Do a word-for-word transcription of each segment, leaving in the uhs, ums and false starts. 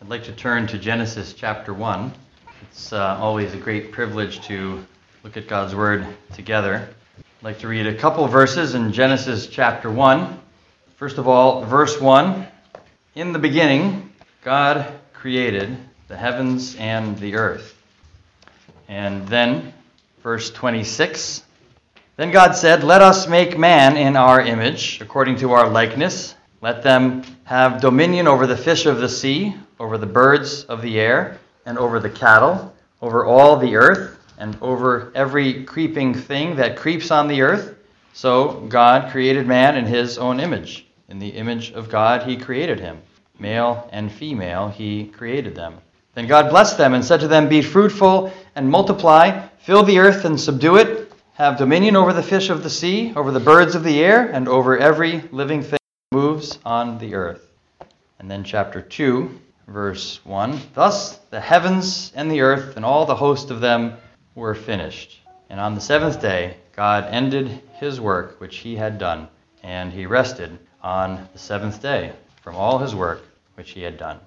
I'd like to turn to Genesis chapter one. It's uh, always a great privilege to look at God's Word together. I'd like to read a couple verses in Genesis chapter one. First of all, verse one. In the beginning, God created the heavens and the earth. And then, verse twenty-six. Then God said, "Let us make man in our image, according to our likeness. Let them have dominion over the fish of the sea, over the birds of the air, and over the cattle, over all the earth, and over every creeping thing that creeps on the earth." So God created man in his own image. In the image of God he created him. Male and female he created them. Then God blessed them and said to them, "Be fruitful and multiply, fill the earth and subdue it, have dominion over the fish of the sea, over the birds of the air, and over every living thing that moves on the earth." And then chapter two, verse one. Thus the heavens and the earth and all the host of them were finished. And on the seventh day God ended his work which he had done, and he rested on the seventh day from all his work which he had done.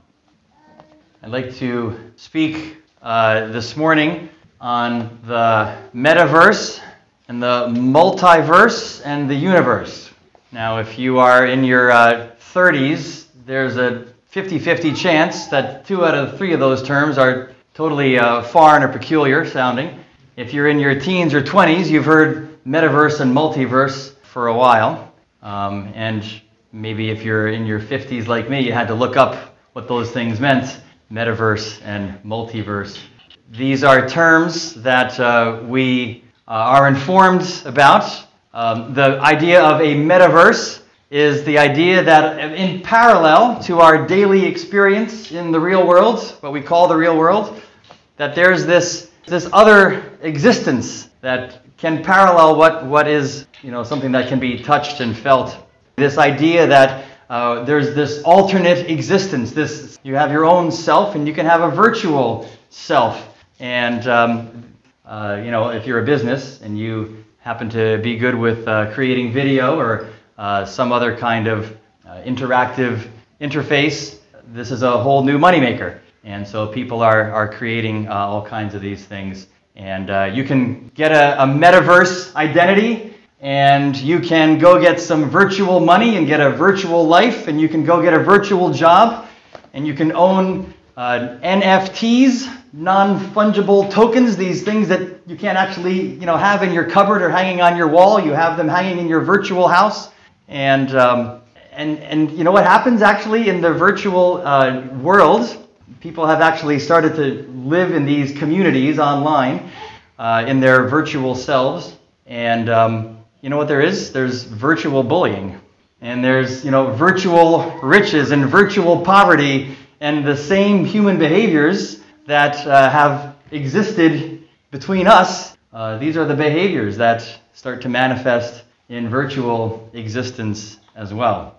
I'd like to speak uh, this morning on the metaverse and the multiverse and the universe. Now, if you are in your uh, thirties, there's a fifty-fifty chance that two out of three of those terms are totally uh, foreign or peculiar sounding. If you're in your teens or twenties, you've heard metaverse and multiverse for a while. Um, and maybe if you're in your fifties like me, you had to look up what those things meant, metaverse and multiverse. These are terms that uh, we uh, are informed about. Um, the idea of a metaverse is the idea that in parallel to our daily experience in the real world, what we call the real world, that there's this this other existence that can parallel what, what is, you know, something that can be touched and felt. This idea that uh, there's this alternate existence. This you have your own self, and you can have a virtual self. And um, uh, you know, if you're a business and you happen to be good with uh, creating video or uh, some other kind of uh, interactive interface, this is a whole new moneymaker. And so people are are creating uh, all kinds of these things. And uh, you can get a, a metaverse identity, and you can go get some virtual money and get a virtual life, and you can go get a virtual job, and you can own uh, N F Ts, non-fungible tokens, these things that you can't actually, you know, have in your cupboard or hanging on your wall. You have them hanging in your virtual house. And um, and and you know what happens actually in the virtual uh, world? People have actually started to live in these communities online uh, in their virtual selves. And um, you know what there is? There's virtual bullying. And there's, you know, virtual riches and virtual poverty and the same human behaviors that uh, have existed between us. Uh, these are the behaviors that start to manifest in virtual existence as well.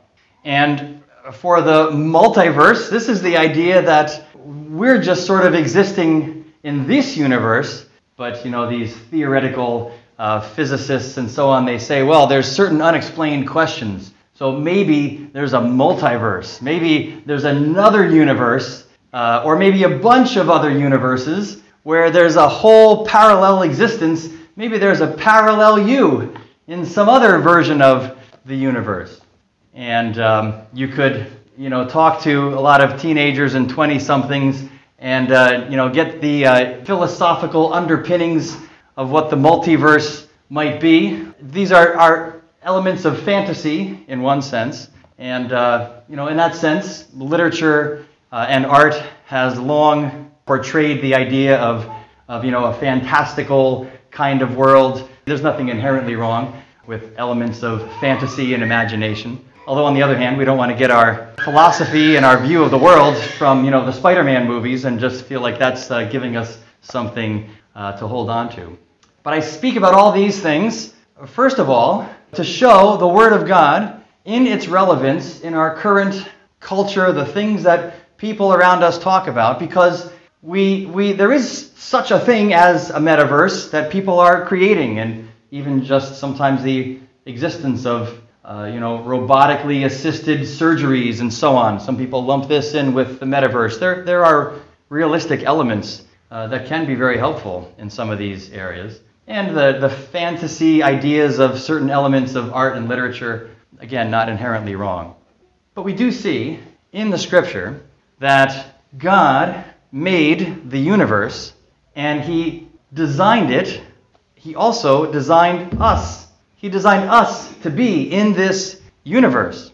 And for the multiverse, this is the idea that we're just sort of existing in this universe, but you know, these theoretical uh, physicists and so on, they say, well, there's certain unexplained questions. So maybe there's a multiverse. Maybe there's another universe, uh, or maybe a bunch of other universes where there's a whole parallel existence. Maybe there's a parallel you in some other version of the universe. And um, you could, you know, talk to a lot of teenagers and twenty-somethings and, uh, you know, get the uh, philosophical underpinnings of what the multiverse might be. These are, are elements of fantasy in one sense. And, uh, you know, in that sense, literature uh, and art has long portrayed the idea of, of, you know, a fantastical kind of world. There's nothing inherently wrong with elements of fantasy and imagination. Although, on the other hand, we don't want to get our philosophy and our view of the world from, you know, the Spider-Man movies and just feel like that's uh, giving us something uh, to hold on to. But I speak about all these things, first of all, to show the Word of God in its relevance in our current culture, the things that people around us talk about, because we we there is such a thing as a metaverse that people are creating, and even just sometimes the existence of uh, you know, robotically assisted surgeries and so on. Some people lump this in with the metaverse. There, there are realistic elements uh, that can be very helpful in some of these areas. And the, the fantasy ideas of certain elements of art and literature, again, not inherently wrong. But we do see in the Scripture that God made the universe and He designed it. He also designed us. He designed us to be in this universe.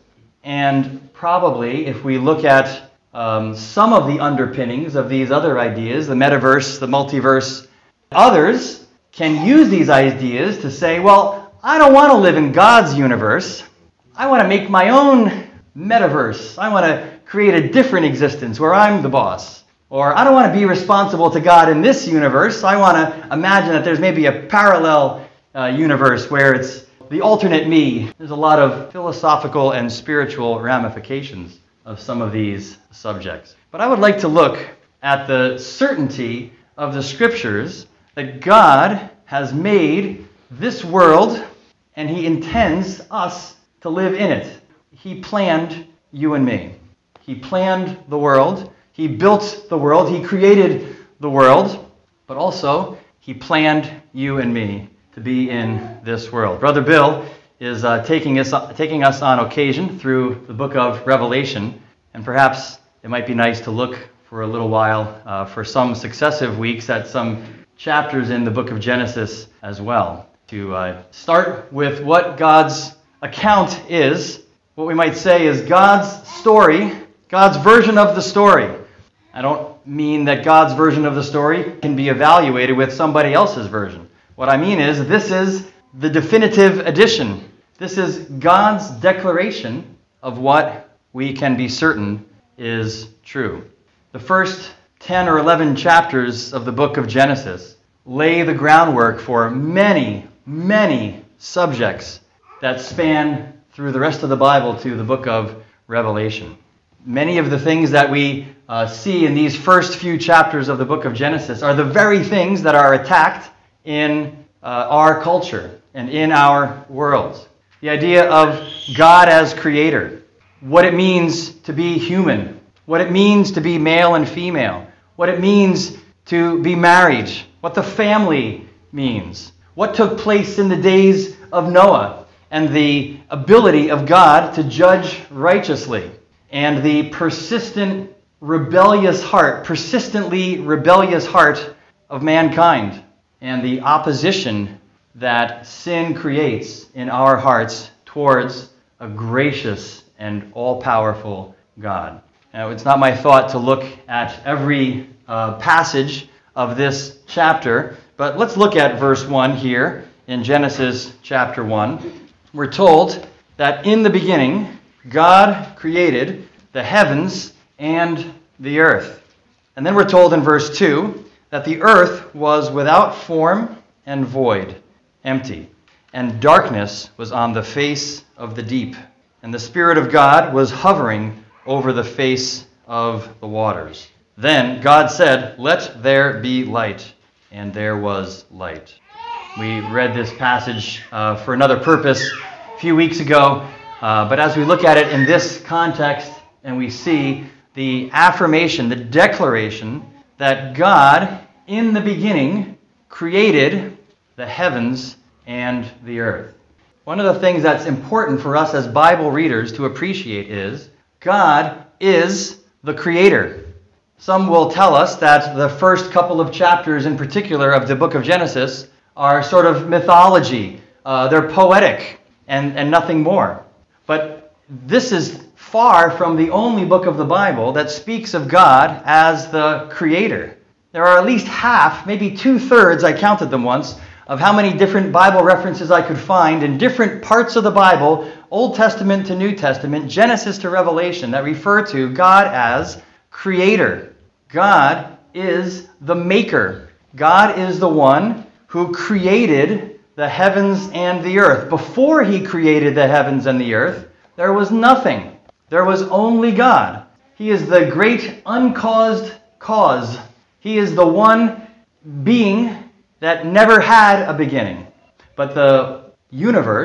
And probably if we look at um, some of the underpinnings of these other ideas, the metaverse, the multiverse, others can use these ideas to say, well, I don't want to live in God's universe. I want to make my own metaverse. I want to create a different existence where I'm the boss. Or I don't want to be responsible to God in this universe. I want to imagine that there's maybe a parallel uh, universe where it's the alternate me. There's a lot of philosophical and spiritual ramifications of some of these subjects. But I would like to look at the certainty of the Scriptures that God has made this world and He intends us to live in it. He planned you and me. He planned the world. He built the world. He created the world. But also, He planned you and me to be in this world. Brother Bill is uh, taking us taking us on occasion through the book of Revelation. And perhaps it might be nice to look for a little while, uh, for some successive weeks, at some chapters in the book of Genesis as well. To uh, start with what God's account is, what we might say is God's story, God's version of the story. I don't mean that God's version of the story can be evaluated with somebody else's version. What I mean is this is the definitive edition. This is God's declaration of what we can be certain is true. The first ten or eleven chapters of the book of Genesis lay the groundwork for many, many subjects that span through the rest of the Bible to the book of Revelation. Many of the things that we uh, see in these first few chapters of the book of Genesis are the very things that are attacked in uh, our culture and in our world. The idea of God as creator, what it means to be human, what it means to be male and female, what it means to be married, what the family means, what took place in the days of Noah, and the ability of God to judge righteously, and the persistent, rebellious heart, persistently rebellious heart of mankind, and the opposition that sin creates in our hearts towards a gracious and all-powerful God. Now, it's not my thought to look at every uh, passage of this chapter, but let's look at verse one here in Genesis chapter one. We're told that in the beginning, God created the heavens and the earth. And then we're told in verse two that the earth was without form and void, empty, and darkness was on the face of the deep, and the Spirit of God was hovering over the face of the waters. Then God said, "Let there be light," and there was light. We read this passage uh, for another purpose a few weeks ago, uh, but as we look at it in this context and we see the affirmation, the declaration that God in the beginning created the heavens and the earth. One of the things that's important for us as Bible readers to appreciate is God is the creator. Some will tell us that the first couple of chapters in particular of the book of Genesis are sort of mythology. Uh, they're poetic and, and nothing more. But this is far from the only book of the Bible that speaks of God as the creator. There are at least half, maybe two-thirds, I counted them once, of how many different Bible references I could find in different parts of the Bible, Old Testament to New Testament, Genesis to Revelation, that refer to God as creator. God is the maker. God is the one who created the heavens and the earth. Before He created the heavens and the earth, there was nothing. There was only God. He is the great uncaused cause. He is the one being that never had a beginning. But the universe,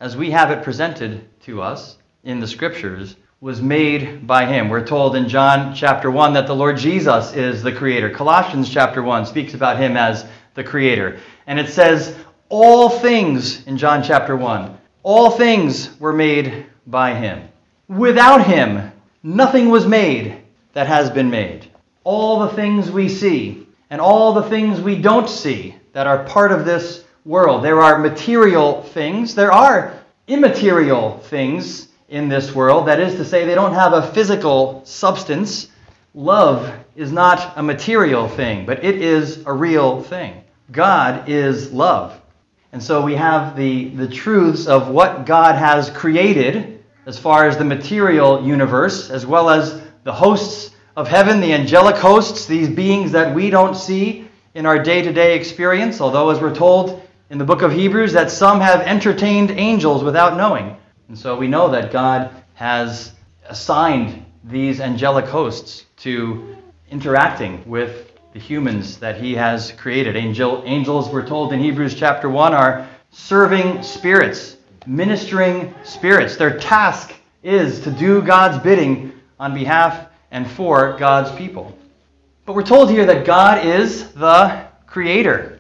as we have it presented to us in the Scriptures, was made by him. We're told in John chapter one that the Lord Jesus is the creator. Colossians chapter one speaks about him as the creator. And it says, all things, in John chapter one, all things were made by him. Without him, nothing was made that has been made. All the things we see and all the things we don't see that are part of this world. There are material things. There are immaterial things in this world. That is to say, they don't have a physical substance. Love is not a material thing, but it is a real thing. God is love. And so we have the, the truths of what God has created as far as the material universe, as well as the hosts of heaven, the angelic hosts, these beings that we don't see in our day-to-day experience, although as we're told in the book of Hebrews that some have entertained angels without knowing. And so we know that God has assigned these angelic hosts to interacting with the humans that he has created. Angel, angels, we're told in Hebrews chapter one, are serving spirits, ministering spirits. Their task is to do God's bidding on behalf and for God's people. But we're told here that God is the creator.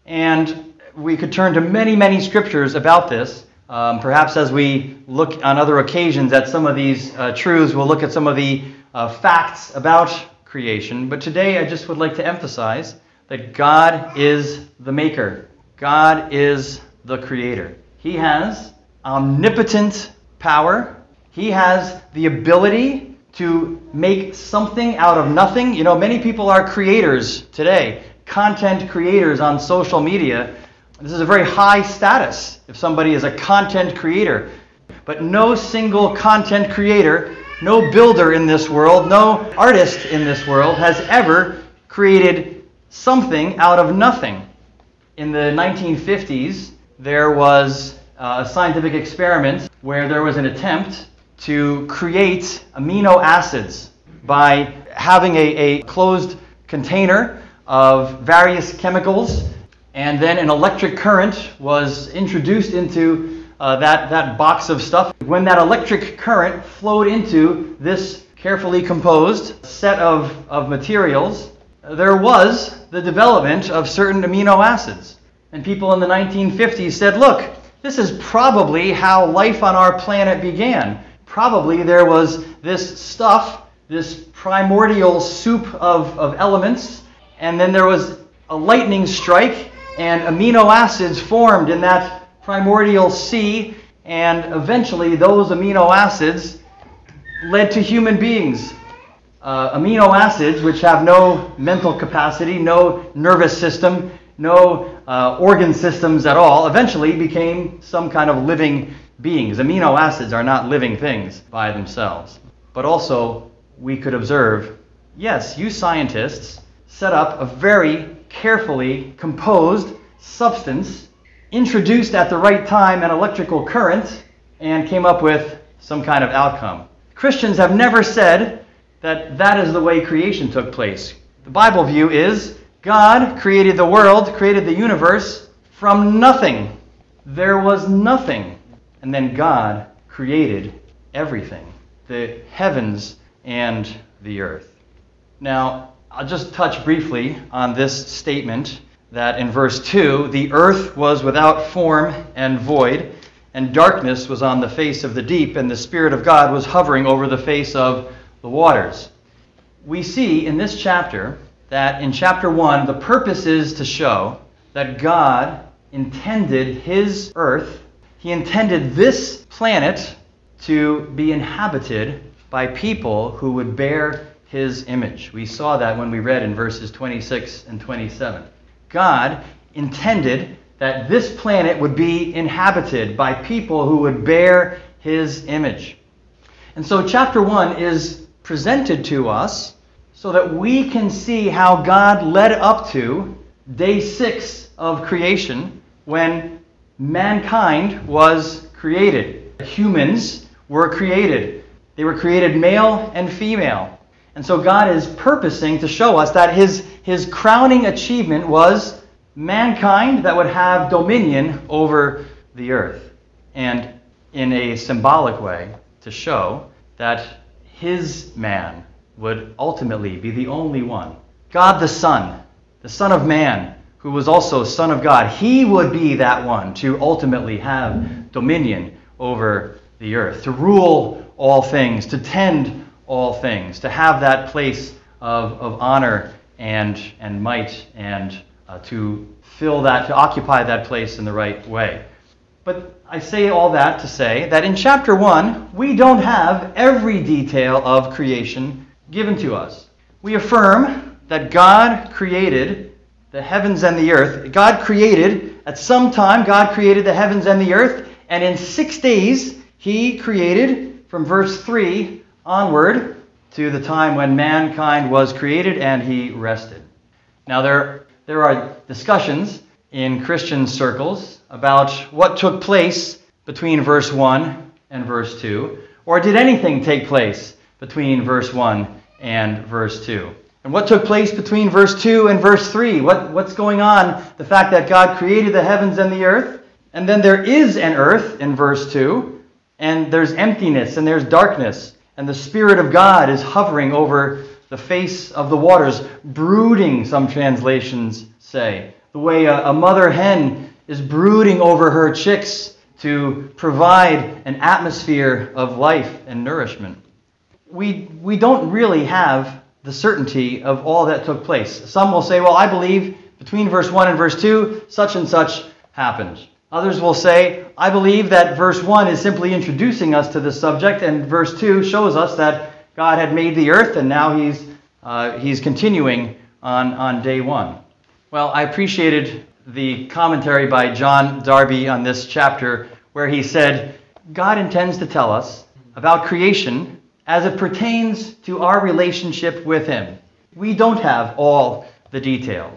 And we could turn to many, many scriptures about this. Um, perhaps as we look on other occasions at some of these uh, truths, we'll look at some of the uh, facts about creation. But today I just would like to emphasize that God is the maker. God is the creator. He has omnipotent power. He has the ability to make something out of nothing. You know, many people are creators today, content creators on social media. This is a very high status if somebody is a content creator. But no single content creator, no builder in this world, no artist in this world has ever created something out of nothing. In the nineteen fifties, there was a scientific experiment where there was an attempt to create amino acids by having a, a closed container of various chemicals, and then an electric current was introduced into uh, that, that box of stuff. When that electric current flowed into this carefully composed set of, of materials, there was the development of certain amino acids. And people in the nineteen fifties said, look, this is probably how life on our planet began. Probably there was this stuff, this primordial soup of, of elements, and then there was a lightning strike, and amino acids formed in that primordial sea, and eventually those amino acids led to human beings. Uh, amino acids, which have no mental capacity, no nervous system, no uh, organ systems at all, eventually became some kind of living beings. Amino acids are not living things by themselves. But also, we could observe, yes, you scientists set up a very carefully composed substance, introduced at the right time an electrical current, and came up with some kind of outcome. Christians have never said that that is the way creation took place. The Bible view is God created the world, created the universe from nothing. There was nothing. And then God created everything, the heavens and the earth. Now, I'll just touch briefly on this statement that in verse two, the earth was without form and void, and darkness was on the face of the deep, and the Spirit of God was hovering over the face of the waters. We see in this chapter that in chapter one, the purpose is to show that God intended his earth, he intended this planet to be inhabited by people who would bear his image. We saw that when we read in verses twenty-six and twenty-seven. God intended that this planet would be inhabited by people who would bear his image. And so chapter one is presented to us so that we can see how God led up to day six of creation when mankind was created. Humans were created. They were created male and female. And so God is purposing to show us that his, his crowning achievement was mankind that would have dominion over the earth. And in a symbolic way to show that his man would ultimately be the only one. God the Son, the Son of Man, who was also Son of God, he would be that one to ultimately have dominion over the earth, to rule all things, to tend all things, to have that place of, of honor and, and might, and uh, to fill that, to occupy that place in the right way. But I say all that to say that in chapter one, we don't have every detail of creation given to us. We affirm that God created the heavens and the earth. God created, at some time, God created the heavens and the earth, and in six days, he created, from verse three onward, to the time when mankind was created and he rested. Now, there, there are discussions in Christian circles about what took place between verse one and verse two, or did anything take place between verse one and verse two? And what took place between verse two and verse three? What, what's going on? The fact that God created the heavens and the earth, and then there is an earth in verse two, and there's emptiness and there's darkness, and the Spirit of God is hovering over the face of the waters, brooding, some translations say, the way a, a mother hen is brooding over her chicks to provide an atmosphere of life and nourishment. We, we don't really have the certainty of all that took place. Some will say, well, I believe between verse one and verse two, such and such happened. Others will say, I believe that verse one is simply introducing us to this subject, and verse two shows us that God had made the earth, and now he's uh, he's continuing on, on day one. Well, I appreciated the commentary by John Darby on this chapter, where he said, God intends to tell us about creation as it pertains to our relationship with him. We don't have all the details.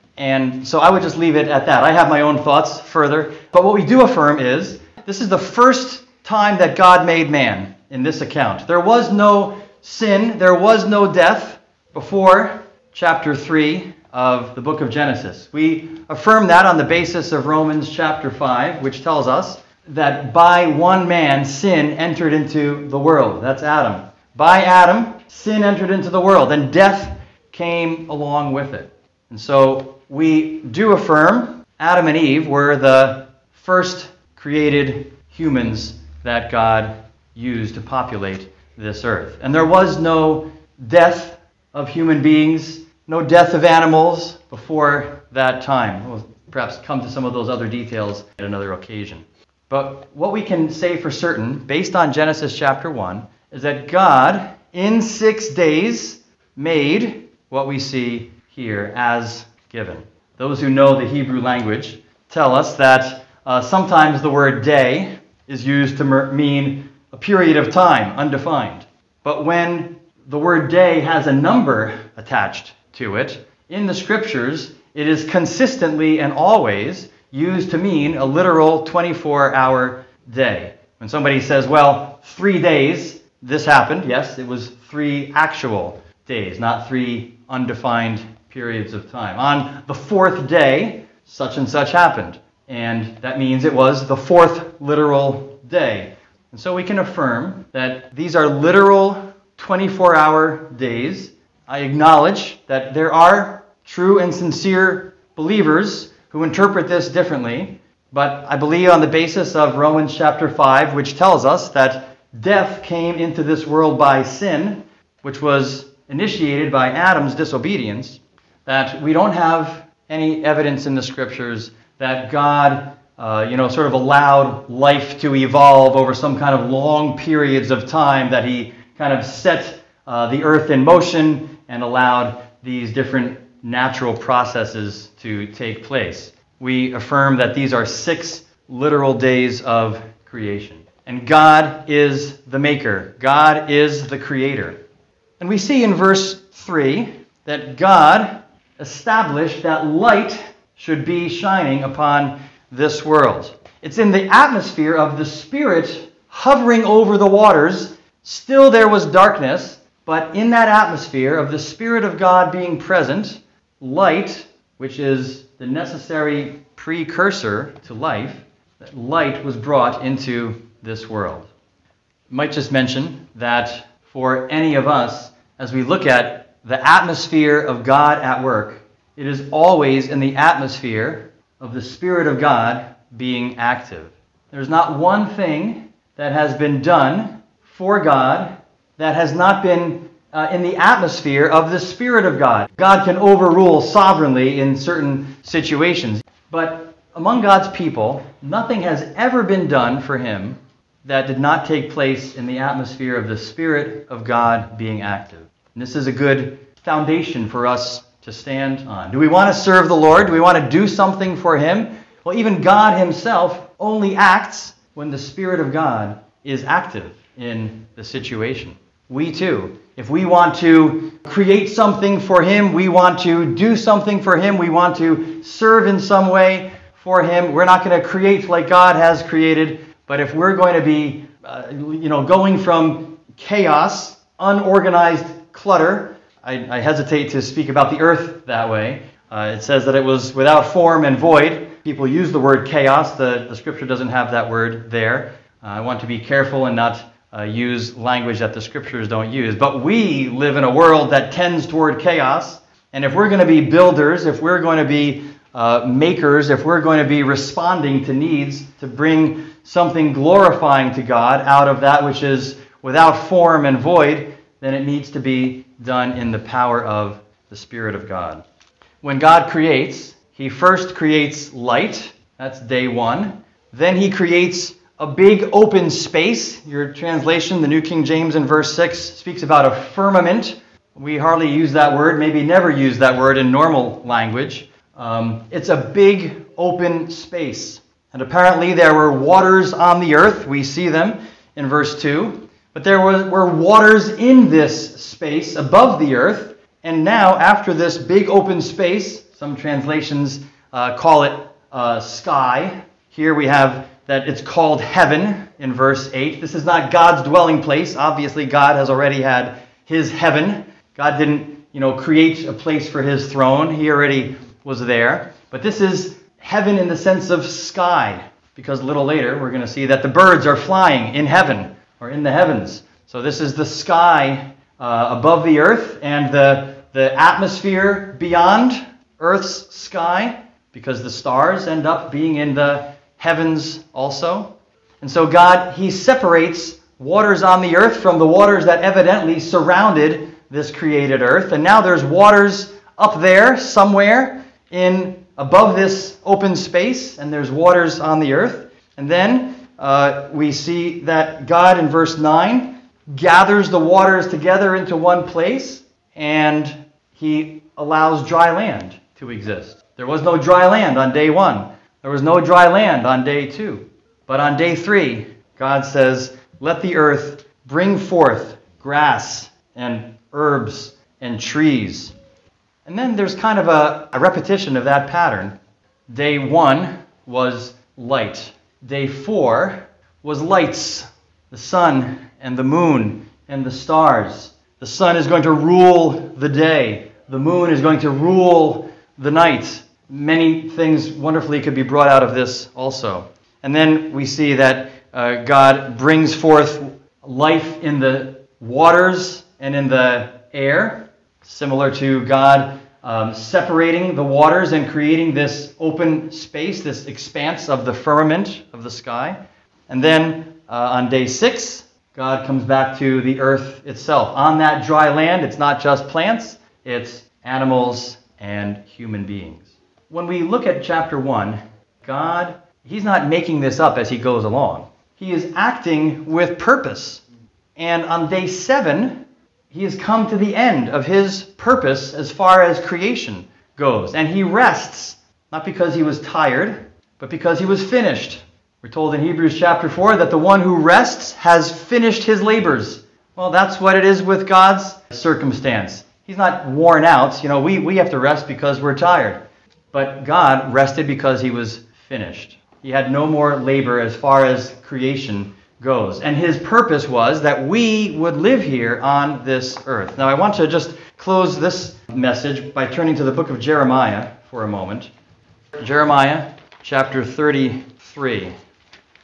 And so I would just leave it at that. I have my own thoughts further. But what we do affirm is, this is the first time that God made man in this account. There was no sin, there was no death before chapter three of the book of Genesis. We affirm that on the basis of Romans chapter five, which tells us that by one man sin entered into the world. That's Adam. By Adam, sin entered into the world, and death came along with it. And so we do affirm Adam and Eve were the first created humans that God used to populate this earth. And there was no death of human beings, no death of animals before that time. We'll perhaps come to some of those other details at another occasion. But what we can say for certain, based on Genesis chapter one, is that God, in six days, made what we see here as given. Those who know the Hebrew language tell us that uh, sometimes the word day is used to mer- mean a period of time, undefined. But when the word day has a number attached to it, in the scriptures, it is consistently and always used to mean a literal twenty-four hour day. When somebody says, well, three days, this happened, yes, it was three actual days, not three undefined periods of time. On the fourth day, such and such happened. And that means it was the fourth literal day. And so we can affirm that these are literal twenty-four hour days. I acknowledge that there are true and sincere believers who interpret this differently, but I believe on the basis of Romans chapter five, which tells us that death came into this world by sin, which was initiated by Adam's disobedience, that we don't have any evidence in the scriptures that God, uh, you know, sort of allowed life to evolve over some kind of long periods of time, that he kind of set uh, the earth in motion and allowed these different natural processes to take place. We affirm that these are six literal days of creation. And God is the maker. God is the creator. And we see in verse three that God established that light should be shining upon this world. It's in the atmosphere of the Spirit hovering over the waters. Still there was darkness, but in that atmosphere of the Spirit of God being present, light, which is the necessary precursor to life, that light was brought into this world. I might just mention that for any of us, as we look at the atmosphere of God at work, it is always in the atmosphere of the Spirit of God being active. There's not one thing that has been done for God that has not been uh, in the atmosphere of the Spirit of God. God can overrule sovereignly in certain situations, but among God's people, nothing has ever been done for Him that did not take place in the atmosphere of the Spirit of God being active. And this is a good foundation for us to stand on. Do we want to serve the Lord? Do we want to do something for Him? Well, even God Himself only acts when the Spirit of God is active in the situation. We too, if we want to create something for Him, we want to do something for Him, we want to serve in some way for Him, we're not going to create like God has created, but if we're going to be, uh, you know, going from chaos, unorganized clutter, I, I hesitate to speak about the earth that way. Uh, it says that it was without form and void. People use the word chaos. The, the scripture doesn't have that word there. Uh, I want to be careful and not uh, use language that the scriptures don't use. But we live in a world that tends toward chaos. And if we're going to be builders, if we're going to be uh, makers, if we're going to be responding to needs to bring something glorifying to God out of that which is without form and void, then it needs to be done in the power of the Spirit of God. When God creates, He first creates light. That's day one. Then He creates a big open space. Your translation, the New King James in verse six, speaks about a firmament. We hardly use that word, maybe never use that word in normal language. Um, it's a big open space. And apparently there were waters on the earth. We see them in verse two. But there were, were waters in this space above the earth. And now, after this big open space, some translations uh, call it uh, sky. Here we have that it's called heaven in verse eight. This is not God's dwelling place. Obviously, God has already had His heaven. God didn't, you know, create a place for His throne. He already was there. But this is heaven in the sense of sky, because a little later we're going to see that the birds are flying in heaven, or in the heavens. So this is the sky uh, above the earth, and the, the atmosphere beyond Earth's sky, because the stars end up being in the heavens also. And so God, He separates waters on the earth from the waters that evidently surrounded this created earth. And now there's waters up there somewhere in above this open space, and there's waters on the earth. And then uh, we see that God in verse nine gathers the waters together into one place, and He allows dry land to exist. There was no dry land on day one. There was no dry land on day two. But on day three, God says, let the earth bring forth grass and herbs and trees. And then there's kind of a, a repetition of that pattern. Day one was light. Day four was lights. The sun and the moon and the stars. The sun is going to rule the day. The moon is going to rule the night. Many things wonderfully could be brought out of this also. And then we see that uh, God brings forth life in the waters and in the air, similar to God um, separating the waters and creating this open space, this expanse of the firmament of the sky. And then uh, on day six, God comes back to the earth itself. On that dry land, it's not just plants, it's animals and human beings. When we look at chapter one, God, He's not making this up as He goes along. He is acting with purpose. And on day seven, He has come to the end of His purpose as far as creation goes. And He rests, not because He was tired, but because He was finished. We're told in Hebrews chapter four that the one who rests has finished his labors. Well, that's what it is with God's circumstance. He's not worn out. You know, we, we have to rest because we're tired. But God rested because He was finished. He had no more labor as far as creation goes. And His purpose was that we would live here on this earth. Now, I want to just close this message by turning to the book of Jeremiah for a moment. Jeremiah chapter thirty-three.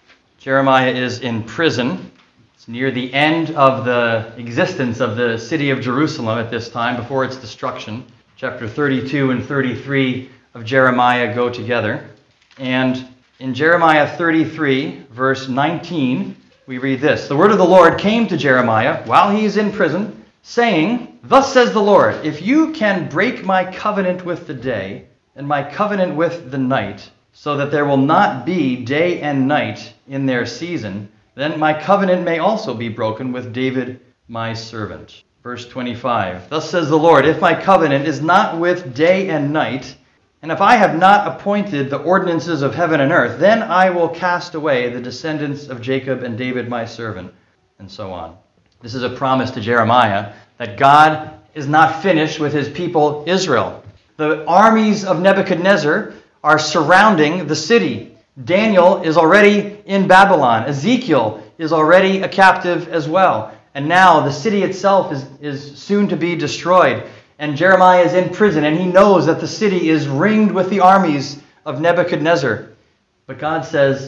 Jeremiah is in prison. It's near the end of the existence of the city of Jerusalem at this time, before its destruction. Chapter thirty-two and thirty-three of Jeremiah go together. And in Jeremiah thirty-three, verse nineteen, we read this. The word of the Lord came to Jeremiah while he is in prison, saying, Thus says the Lord, if you can break my covenant with the day, and my covenant with the night, so that there will not be day and night in their season, then my covenant may also be broken with David my servant. Verse twenty-five, Thus says the Lord, if my covenant is not with day and night, and if I have not appointed the ordinances of heaven and earth, then I will cast away the descendants of Jacob and David my servant, and so on. This is a promise to Jeremiah that God is not finished with his people Israel. The armies of Nebuchadnezzar are surrounding the city. Daniel is already in Babylon. Ezekiel is already a captive as well. And now the city itself is, is soon to be destroyed. And Jeremiah is in prison, and he knows that the city is ringed with the armies of Nebuchadnezzar. But God says,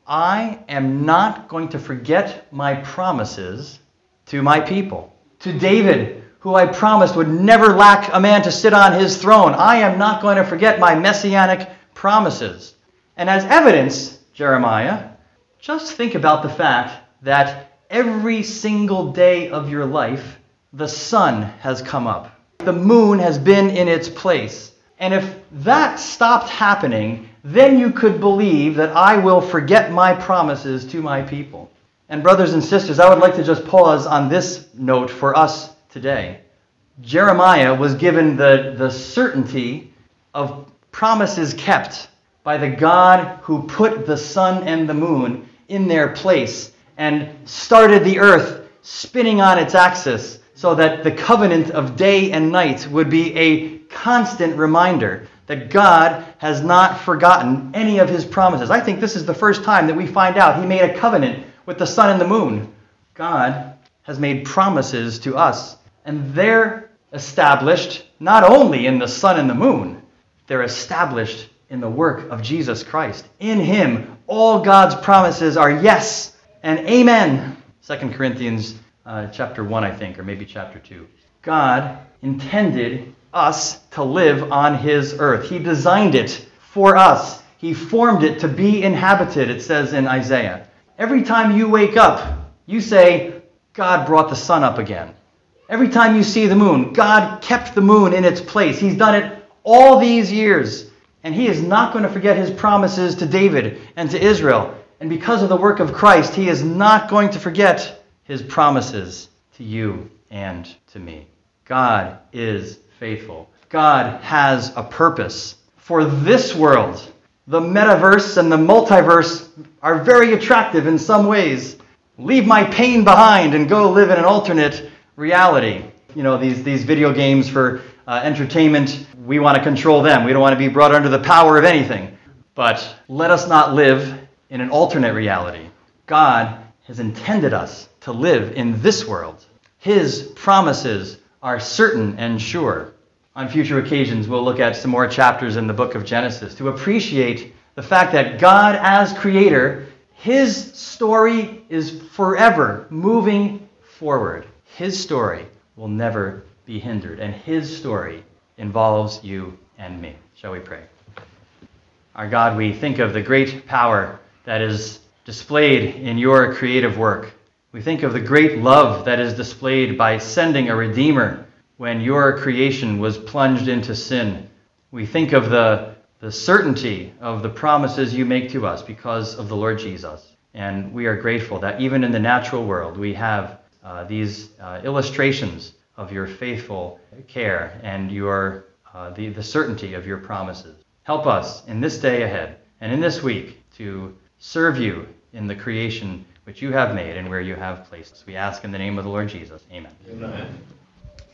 I am not going to forget my promises to my people. To David, who I promised would never lack a man to sit on his throne. I am not going to forget my messianic promises. And as evidence, Jeremiah, just think about the fact that every single day of your life, the sun has come up. The moon has been in its place. And if that stopped happening, then you could believe that I will forget my promises to my people. And brothers and sisters, I would like to just pause on this note for us today. Jeremiah was given the, the certainty of promises kept by the God who put the sun and the moon in their place and started the earth spinning on its axis so that the covenant of day and night would be a constant reminder that God has not forgotten any of his promises. I think this is the first time that we find out he made a covenant with the sun and the moon. God has made promises to us, and they're established not only in the sun and the moon, they're established in the work of Jesus Christ. In him, all God's promises are yes and amen. Second Corinthians uh, chapter one, I think, or maybe chapter two. God intended us to live on his earth. He designed it for us. He formed it to be inhabited, it says in Isaiah. Every time you wake up, you say, God brought the sun up again. Every time you see the moon, God kept the moon in its place. He's done it all these years. And he is not going to forget his promises to David and to Israel. And because of the work of Christ, he is not going to forget his promises to you and to me. God is faithful. God has a purpose for this world. The metaverse and the multiverse are very attractive in some ways. Leave my pain behind and go live in an alternate reality. You know, these, these video games for uh, entertainment, we want to control them. We don't want to be brought under the power of anything. But let us not live in an alternate reality. God has intended us to live in this world. His promises are certain and sure. On future occasions, we'll look at some more chapters in the book of Genesis to appreciate the fact that God, as creator, his story is forever moving forward. His story will never be hindered, and his story involves you and me. Shall we pray? Our God, we think of the great power that is displayed in your creative work. We think of the great love that is displayed by sending a Redeemer when your creation was plunged into sin. We think of the, the certainty of the promises you make to us because of the Lord Jesus. And we are grateful that even in the natural world we have uh, these uh, illustrations of your faithful care and your uh, the, the certainty of your promises. Help us in this day ahead and in this week to serve you in the creation which you have made and where you have placed us. We ask in the name of the Lord Jesus. Amen. Amen.